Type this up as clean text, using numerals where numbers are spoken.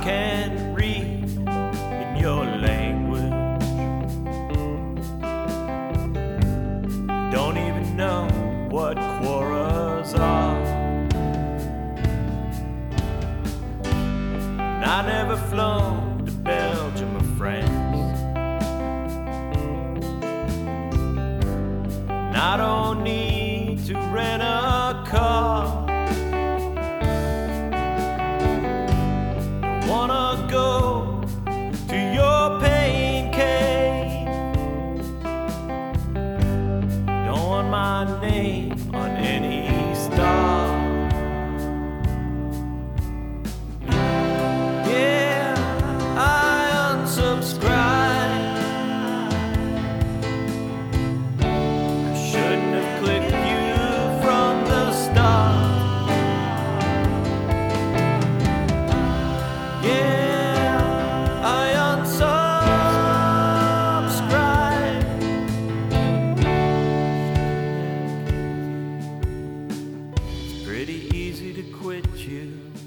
can't read in your language. Don't even know what quarrels are. And I never flown to Belgium or France. And I don't need to rent a car. Don't wanna go to your pain cave. Don't want my name on any star. Yeah, I unsubscribe. I shouldn't have clicked you from the start. Yeah, I unsubscribe. It's pretty easy to quit you.